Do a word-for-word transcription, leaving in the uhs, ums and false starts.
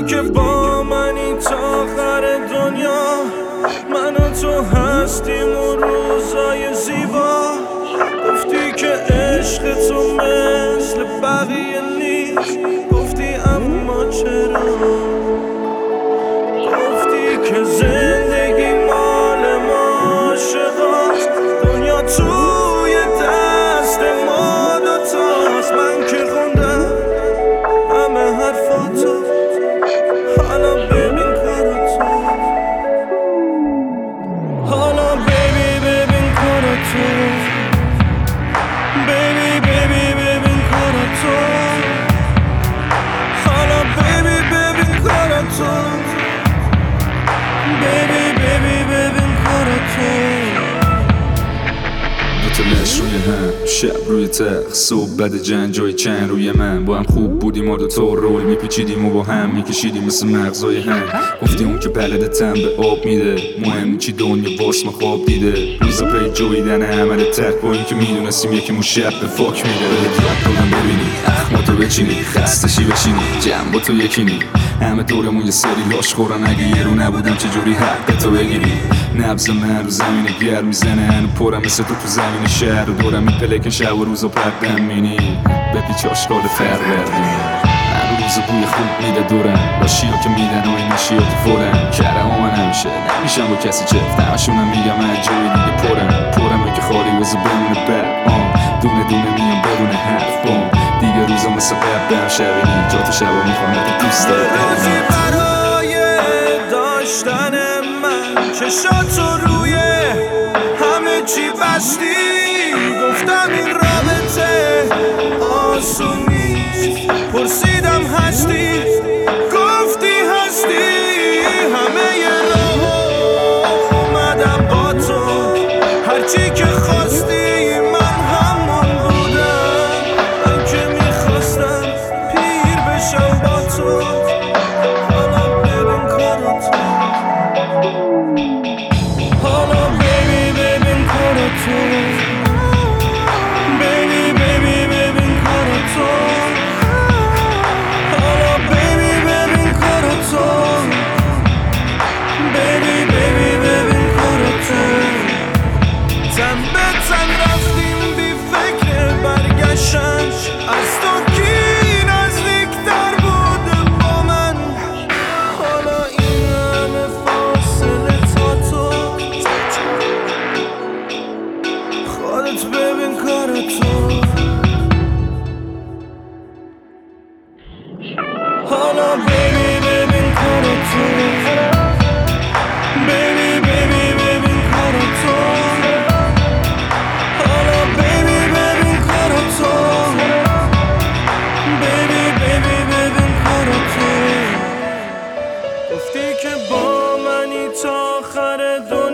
که با منی تا آخر دنیا، من و تو هستیم و روزای زیبا. گفتی که عشق تو مثل بقیه نیست، گفتی اما چرا؟ گفتی که زندگی مال ما عاشقاست، دنیا توی دست ما دوتاست. من که خوندم همه حرفاتو، حالا ببین کاراتو، حالا بیبی ببین کاراتو، بیبی بیبی ببین کاراتو، حالا بیبی ببین کاراتو، بیبی بیبی ببین کاراتو. دو تا لش روی هم، شب روی تخت، صبح بعد جنگ جای چند روی من. با هم خوب بودیم و دو تا رول میپیچیدیم و با هم میکشیدیم مثل مغزای هم. گفتی اون که بلدتم به آب میده، مهم چی دنیا واس ما خواب دیده. روزا پی جویدن عمل تک با این که میدونستیم یکی مو شب به فاک میده. یاد دادم ببینی اخماتو بچینی، خستشی بشینی جمع با تو یکینی. همه دورمون یه سری لاش خورن، اگه یه رو نبودم چجوری حق تو بگیری؟ نبض من رو زمین گرم میزنه، هنو پرم مثل تو تو زمین شهر. و دورم میپلکن شب و روز و پردم مینی بپیچ آشغال فروردین. هر روز بوی خوب میده دورم، لاشی ها که میدن و این نشی ها که فورم. کرم ها من همیشه نمیشم با کسی چفت، همشونم میگم من جوی دیگه پرم پرم که خالی وزو بمونه بر آم. دونه دونه میام بدون حرف بام، دیگه روزا مثل قبل هم شبینی جا تو شبا میخوانم دوست داره روزی برای داشتن من چشاتو روی همه چی بستی. گفتم این رابطه آسون نیست، پرسیدم هستی، گفتی هستی. همه ی راه اومدم با تو، هرچی که خواستی من همون بودم. من که میخواستم پیر بشم با تو، حالا ببین کاراتو، حالا بیبی ببین کاراتو، بیبی بیبی ببین کاراتو، حالا بیبی ببین کاراتو، بیبی بیبی ببین کاراتو. تن به تن رفتیم بی فکر برگشتن، از تو کی نزدیکتر بوده با من؟ حالا این همه فاصله تا تو، خودت ببین کارتو، حالا بیبی ببین کارتو، بیبی بیبی ببین کارتو، حالا بیبی ببین کارتو، بیبی بیبی ببین کارتو. گفتی که با منی تا آخر دنیا،